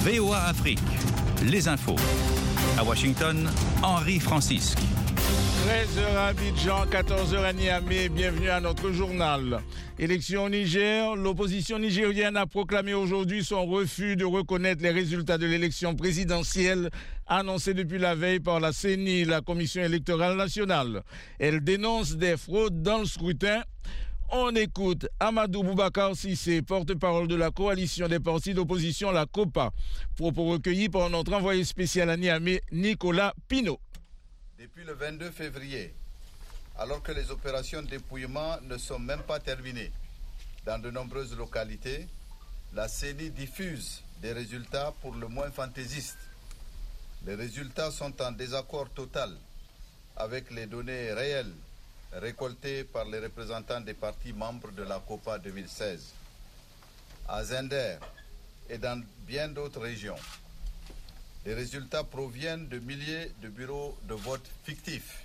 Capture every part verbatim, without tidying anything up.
V O A Afrique, les infos. À Washington, Henri Francisque. treize heures à Abidjan, quatorze heures à Niamey, bienvenue à notre journal. Élection au Niger, l'opposition nigérienne a proclamé aujourd'hui son refus de reconnaître les résultats de l'élection présidentielle annoncée depuis la veille par la C E N I, la Commission électorale nationale. Elle dénonce des fraudes dans le scrutin. On écoute Amadou Boubacar Sissé, porte-parole de la coalition des partis d'opposition, la COPA. Propos recueillis par notre envoyé spécial à Niamey, Nicolas Pinault. Depuis le vingt-deux février, alors que les opérations de dépouillement ne sont même pas terminées, dans de nombreuses localités, la C E N I diffuse des résultats pour le moins fantaisistes. Les résultats sont en désaccord total avec les données réelles récoltées par les représentants des partis membres de la COPA deux mille seize. À Zender et dans bien d'autres régions, les résultats proviennent de milliers de bureaux de vote fictifs.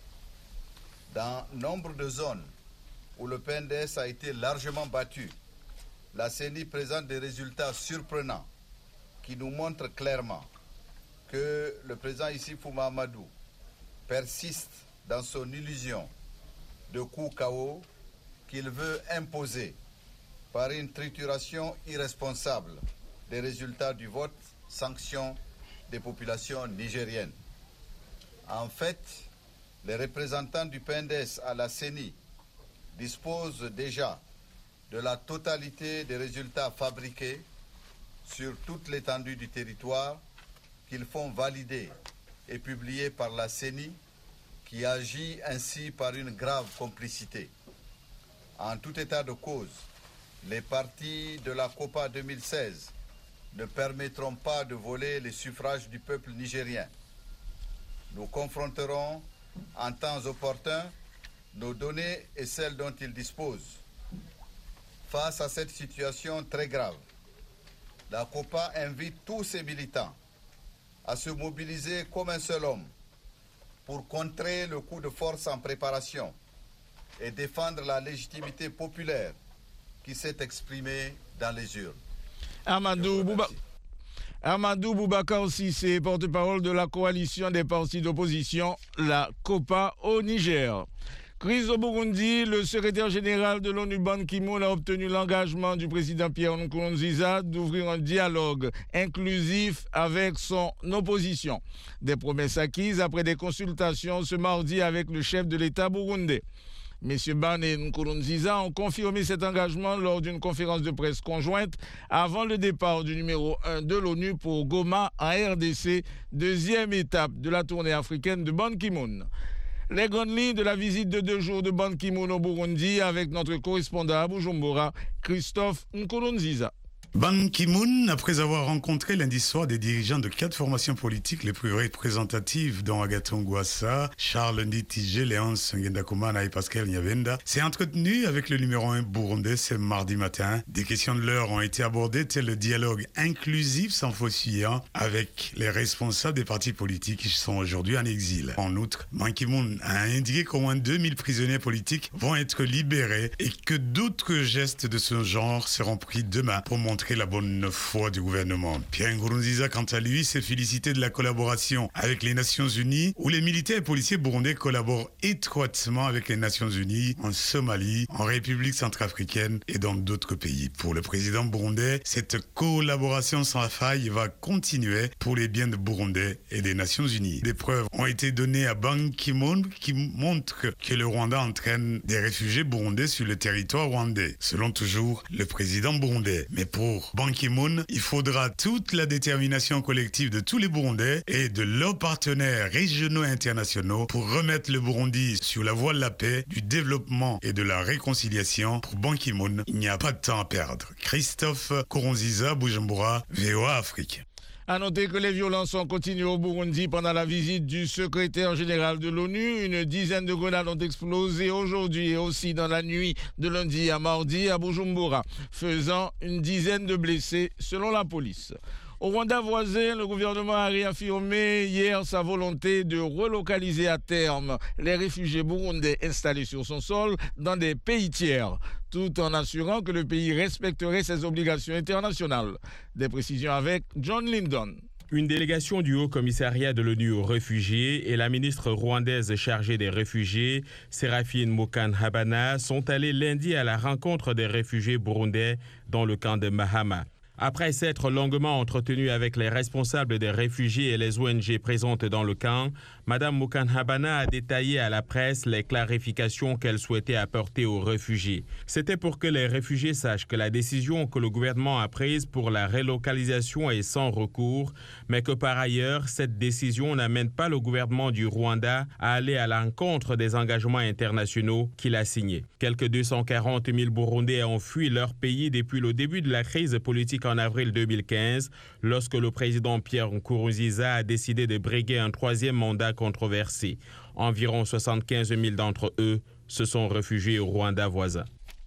Dans nombre de zones où le P N D S a été largement battu, la C E N I présente des résultats surprenants qui nous montrent clairement que le président Issifou Mahamadou persiste dans son illusion de coup K O qu'il veut imposer par une trituration irresponsable des résultats du vote, sanction des populations nigériennes. En fait, les représentants du P N D S à la C E N I disposent déjà de la totalité des résultats fabriqués sur toute l'étendue du territoire qu'ils font valider et publier par la C E N I, qui agit ainsi par une grave complicité. En tout état de cause, les partis de la COPA deux mille seize ne permettront pas de voler les suffrages du peuple nigérien. Nous confronterons en temps opportun nos données et celles dont ils disposent. Face à cette situation très grave, la COPA invite tous ses militants à se mobiliser comme un seul homme pour contrer le coup de force en préparation et défendre la légitimité populaire qui s'est exprimée dans les urnes. Amadou, Bouba... Amadou Boubacar Sissé, porte-parole de la coalition des partis d'opposition, la COPA au Niger. Crise au Burundi, le secrétaire général de l'ONU Ban Ki-moon a obtenu l'engagement du président Pierre Nkurunziza d'ouvrir un dialogue inclusif avec son opposition. Des promesses acquises après des consultations ce mardi avec le chef de l'État burundais. Messieurs Ban et Nkurunziza ont confirmé cet engagement lors d'une conférence de presse conjointe avant le départ du numéro un de l'ONU pour Goma en R D C, deuxième étape de la tournée africaine de Ban Ki-moon. Les grandes lignes de la visite de deux jours de Ban Ki-moon au Burundi avec notre correspondant à Bujumbura, Christophe Nkurunziza. Ban Ki-moon, après avoir rencontré lundi soir des dirigeants de quatre formations politiques les plus représentatives, dont Agathon Rwasa, Charles Nditije, Léonce Ngendakumana et Pascal Nyabenda, s'est entretenu avec le numéro un burundais ce mardi matin. Des questions de l'heure ont été abordées, tel le dialogue inclusif sans faux fuyant avec les responsables des partis politiques qui sont aujourd'hui en exil. En outre, Ban Ki-moon a indiqué qu'au moins deux mille prisonniers politiques vont être libérés et que d'autres gestes de ce genre seront pris demain pour montrer la bonne foi du gouvernement. Pierre Nkurunziza, quant à lui, s'est félicité de la collaboration avec les Nations Unies, où les militaires et policiers burundais collaborent étroitement avec les Nations Unies en Somalie, en République centrafricaine et dans d'autres pays. Pour le président burundais, cette collaboration sans faille va continuer pour les biens de Burundais et des Nations Unies. Des preuves ont été données à Ban Ki-moon qui montrent que le Rwanda entraîne des réfugiés burundais sur le territoire rwandais, selon toujours le président burundais. Mais pour Ban Ki-moon, il faudra toute la détermination collective de tous les Burundais et de leurs partenaires régionaux et internationaux pour remettre le Burundi sur la voie de la paix, du développement et de la réconciliation. Pour Ban Ki-moon, il n'y a pas de temps à perdre. Christophe Nkurunziza, Bujumbura, V O A Afrique. À noter que les violences ont continué au Burundi pendant la visite du secrétaire général de l'ONU. Une dizaine de grenades ont explosé aujourd'hui et aussi dans la nuit de lundi à mardi à Bujumbura, faisant une dizaine de blessés selon la police. Au Rwanda voisin, le gouvernement a réaffirmé hier sa volonté de relocaliser à terme les réfugiés burundais installés sur son sol dans des pays tiers, tout en assurant que le pays respecterait ses obligations internationales. Des précisions avec John Lyndon. Une délégation du Haut-Commissariat de l'ONU aux réfugiés et la ministre rwandaise chargée des réfugiés, Séraphine Mukantabana, sont allés lundi à la rencontre des réfugiés burundais dans le camp de Mahama. Après s'être longuement entretenue avec les responsables des réfugiés et les O N G présentes dans le camp, Mme Mukantabana a détaillé à la presse les clarifications qu'elle souhaitait apporter aux réfugiés. C'était pour que les réfugiés sachent que la décision que le gouvernement a prise pour la relocalisation est sans recours, mais que par ailleurs, cette décision n'amène pas le gouvernement du Rwanda à aller à l'encontre des engagements internationaux qu'il a signés. Quelques deux cent quarante mille Burundais ont fui leur pays depuis le début de la crise politique en avril deux mille quinze, lorsque le président Pierre Nkurunziza a décidé de briguer un troisième mandat controversé. Environ soixante-quinze mille d'entre eux se sont réfugiés au Rwanda voisin.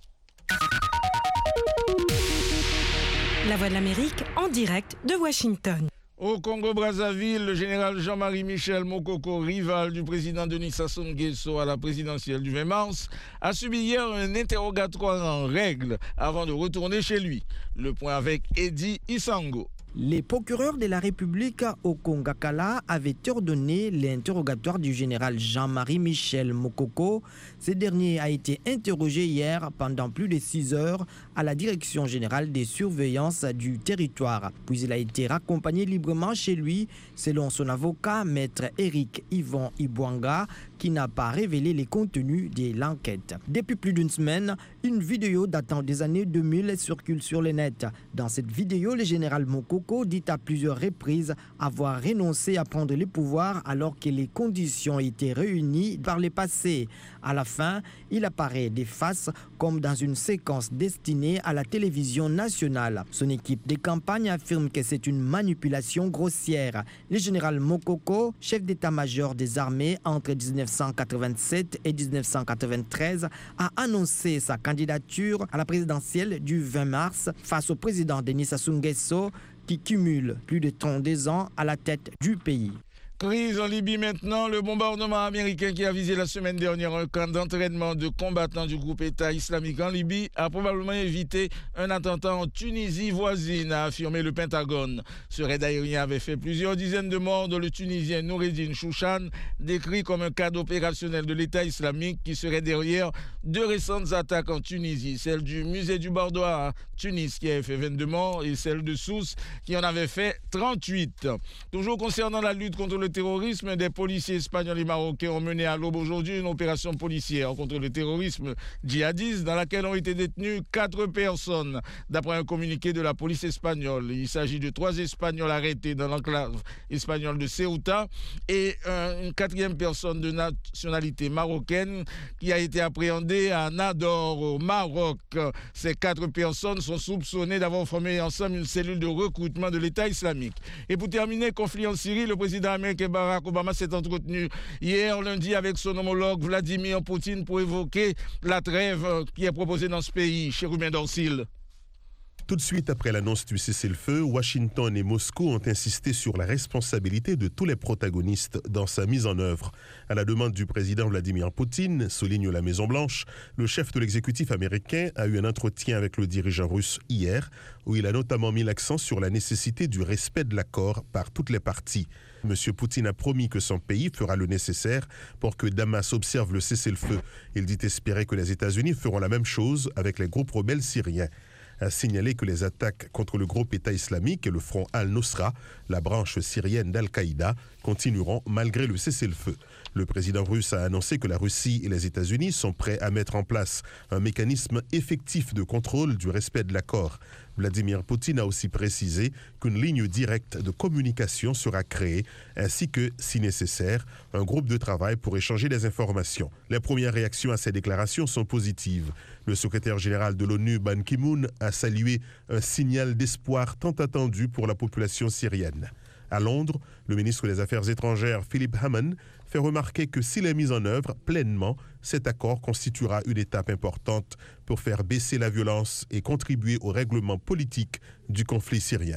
La Voix de l'Amérique en direct de Washington. Au Congo-Brazzaville, le général Jean-Marie Michel Mokoko, rival du président Denis Sassou Nguesso à la présidentielle du vingt mars, a subi hier un interrogatoire en règle avant de retourner chez lui. Le point avec Eddie Isango. Les procureurs de la République au Congakala avaient ordonné l'interrogatoire du général Jean-Marie Michel Mokoko. Ce dernier a été interrogé hier pendant plus de six heures à la Direction générale des surveillances du territoire. Puis il a été raccompagné librement chez lui, selon son avocat, maître Éric Yvon Ibwanga, qui n'a pas révélé les contenus de l'enquête. Depuis plus d'une semaine, une vidéo datant des années deux mille circule sur le net. Dans cette vidéo, le général Mokoko dit à plusieurs reprises avoir renoncé à prendre le pouvoir alors que les conditions étaient réunies par le passé. À la fin, il apparaît des faces comme dans une séquence destinée à la télévision nationale. Son équipe de campagne affirme que c'est une manipulation grossière. Le général Mokoko, chef d'état-major des armées entre dix-neuf cent quatre-vingt-sept et dix-neuf cent quatre-vingt-treize, a annoncé sa candidature à la présidentielle du vingt mars face au président Denis Sassou Nguesso, qui cumule plus de trente-deux ans à la tête du pays. Crise en Libye maintenant, le bombardement américain qui a visé la semaine dernière un camp d'entraînement de combattants du groupe État islamique en Libye a probablement évité un attentat en Tunisie voisine, a affirmé le Pentagone. Ce raid aérien avait fait plusieurs dizaines de morts, dont le Tunisien Noureddin Chouchan, décrit comme un cadre opérationnel de l'État islamique qui serait derrière deux récentes attaques en Tunisie, celle du musée du Bordeaux à Tunis qui avait fait vingt-deux morts et celle de Sousse qui en avait fait trente-huit. Toujours concernant la lutte contre le terrorisme, des policiers espagnols et marocains ont mené à l'aube aujourd'hui une opération policière contre le terrorisme djihadiste dans laquelle ont été détenues quatre personnes. D'après un communiqué de la police espagnole, il s'agit de trois Espagnols arrêtés dans l'enclave espagnole de Ceuta et une quatrième personne de nationalité marocaine qui a été appréhendée à Nador au Maroc. Ces quatre personnes sont soupçonnées d'avoir formé ensemble une cellule de recrutement de l'État islamique. Et pour terminer, conflit en Syrie, le président américain Barack Obama s'est entretenu hier lundi avec son homologue Vladimir Poutine pour évoquer la trêve qui est proposée dans ce pays. Chez Ruben Dorsil. Tout de suite après l'annonce du cessez-le-feu, Washington et Moscou ont insisté sur la responsabilité de tous les protagonistes dans sa mise en œuvre. À la demande du président Vladimir Poutine, souligne la Maison-Blanche, le chef de l'exécutif américain a eu un entretien avec le dirigeant russe hier, où il a notamment mis l'accent sur la nécessité du respect de l'accord par toutes les parties. M. Poutine a promis que son pays fera le nécessaire pour que Damas observe le cessez-le-feu. Il dit espérer que les États-Unis feront la même chose avec les groupes rebelles syriens. A signalé que les attaques contre le groupe État islamique et le front Al-Nosra, la branche syrienne d'Al-Qaïda, continueront malgré le cessez-le-feu. Le président russe a annoncé que la Russie et les États-Unis sont prêts à mettre en place un mécanisme effectif de contrôle du respect de l'accord. Vladimir Poutine a aussi précisé qu'une ligne directe de communication sera créée, ainsi que, si nécessaire, un groupe de travail pour échanger des informations. Les premières réactions à ces déclarations sont positives. Le secrétaire général de l'ONU, Ban Ki-moon, a salué un signal d'espoir tant attendu pour la population syrienne. À Londres, le ministre des Affaires étrangères, Philip Hammond, fait remarquer que s'il est mis en œuvre pleinement, cet accord constituera une étape importante pour faire baisser la violence et contribuer au règlement politique du conflit syrien.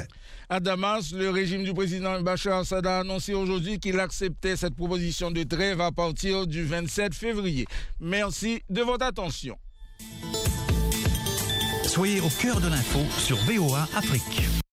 À Damas, le régime du président Bachar Assad a annoncé aujourd'hui qu'il acceptait cette proposition de trêve à partir du vingt-sept février. Merci de votre attention. Soyez au cœur de l'info sur V O A Afrique.